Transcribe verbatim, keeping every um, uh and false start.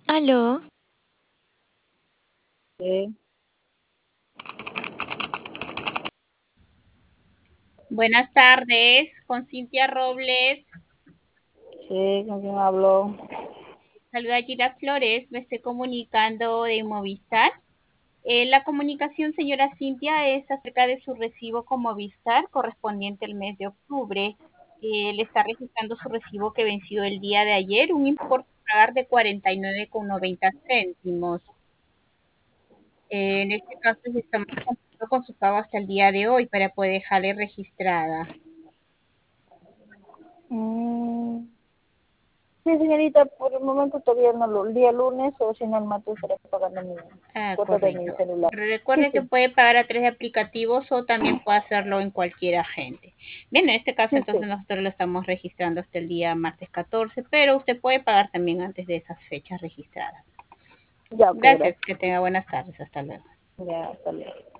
Aló, Sí, Buenas tardes, con Cintia Robles. sí, ¿con quién habló? Saluda Gira Flores, me estoy comunicando de Movistar. Eh, la comunicación, señora Cintia, es acerca de su recibo con Movistar correspondiente al mes de octubre. Eh, le está registrando su recibo que venció el día de ayer, un importe a pagar de cuarenta y nueve con noventa céntimos. Eh, en este caso, estamos contando con su pago hasta el día de hoy para poder dejarle registrada. Mm, sí, señorita, por el momento todavía no lo, el día lunes o si no el martes estaré pagando mi Ah, cuota de mi correcto. celular. Sí, Recuerde que sí, puede pagar a través de aplicativos o también puede hacerlo en cualquier agente. Bien, en este caso sí, sí, entonces nosotros lo estamos registrando hasta el día martes catorce, pero usted puede pagar también antes de esas fechas registradas. ya, ok, Gracias, gracias. que tenga buenas tardes. Hasta luego. Ya, hasta luego.